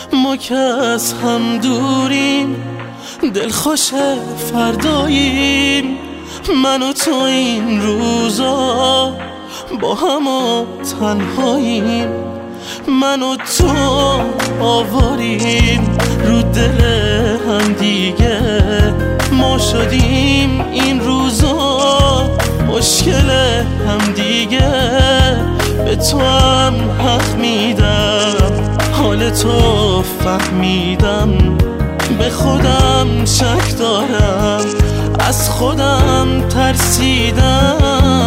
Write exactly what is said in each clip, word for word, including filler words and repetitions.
ما که از هم دوریم، دلخوش فرداییم. من و تو این روزا با هم و تنهاییم. من و تو آواریم رو دل هم دیگه. ما شدیم این روزا مشکل هم دیگه. به تو هم حق میدم، حال تو فهمیدم. به خودم شک دارم، از خودم ترسیدم.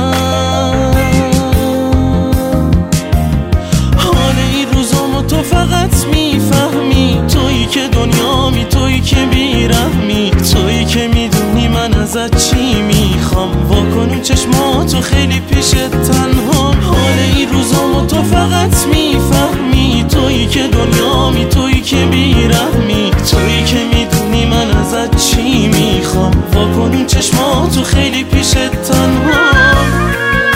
حال این روزامو تو فقط میفهمی، تویی که دنیامی، تویی که بیرحمی، تویی که میدونی من ازت چی میخوام. واکنون چشماتو خیلی پیش تنهام. حال این روزامو تو فقط میفهمی، تویی که دنیامی، تویی که بیرحمی، تویی که میدونی من ازت چی میخوام. واکنون چشماتو خیلی پیش تنهام.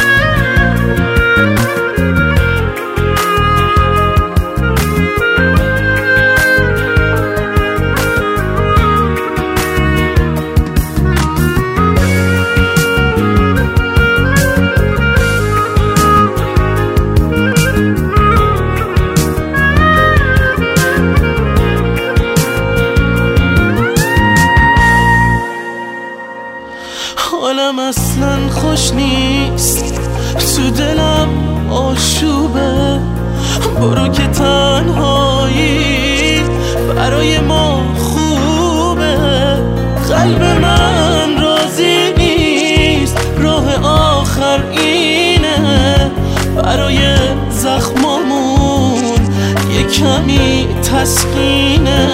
حالم اصلا خوش نیست، تو دلم آشوبه. برو که تنهایی برای ما خوبه. قلب من راضی نیست، راه آخر اینه. برای زخمامون یه کمی تسکینه.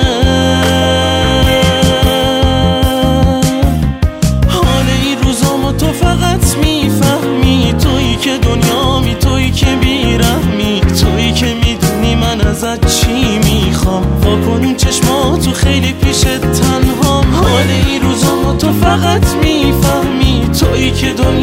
دنیامی، تویی که بیرحمی، تویی که میدونی من ازت چی میخوام. واکنون چشماتو خیلی پیش تنهام. حال این روزامو تو فقط میفهمی، تویی که دنیامی